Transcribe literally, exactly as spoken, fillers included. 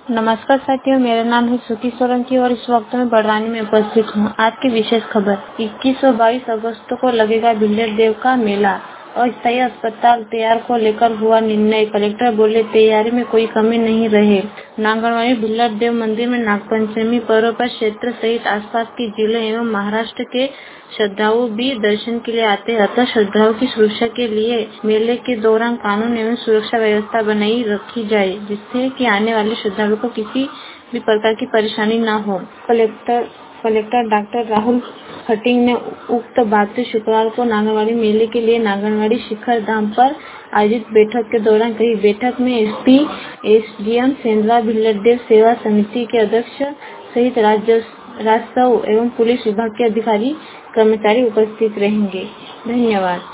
नमस्कार साथियों, मेरा नाम है श्रुति सोलंकी और इस वक्त मैं बड़वानी में उपस्थित हूँ। आज की विशेष खबर, इक्कीस और बाईस अगस्त को लगेगा भिल्लर देव का मेला। अस्थायी अस्पताल तैयार को लेकर हुआ निर्णय, कलेक्टर बोले तैयारी में कोई कमी नहीं रहे। नांगनवाड़ी भिल्लर देव मंदिर में नागपंचमी पर्व पर क्षेत्र सहित आसपास के जिले एवं महाराष्ट्र के श्रद्धालु भी दर्शन के लिए आते हैं, अतः श्रद्धालुओं की सुरक्षा के लिए मेले के दौरान कानून एवं सुरक्षा व्यवस्था बनाई रखी जाए, जिससे कि आने वाले श्रद्धालुओं को किसी भी प्रकार की परेशानी न हो। Collector collector doctor Rahul Khating ने उक्त बातें शुक्रवार को नांगनवाड़ी मेले के लिए नांगनवाड़ी शिखर धाम पर आयोजित बैठक के दौरान कही। बैठक में एसपी, एसडीएम, सेंद्रा भिल्लर देव सेवा समिति के अध्यक्ष सहित राजस्व एवं पुलिस विभाग के अधिकारी कर्मचारी उपस्थित रहेंगे। धन्यवाद।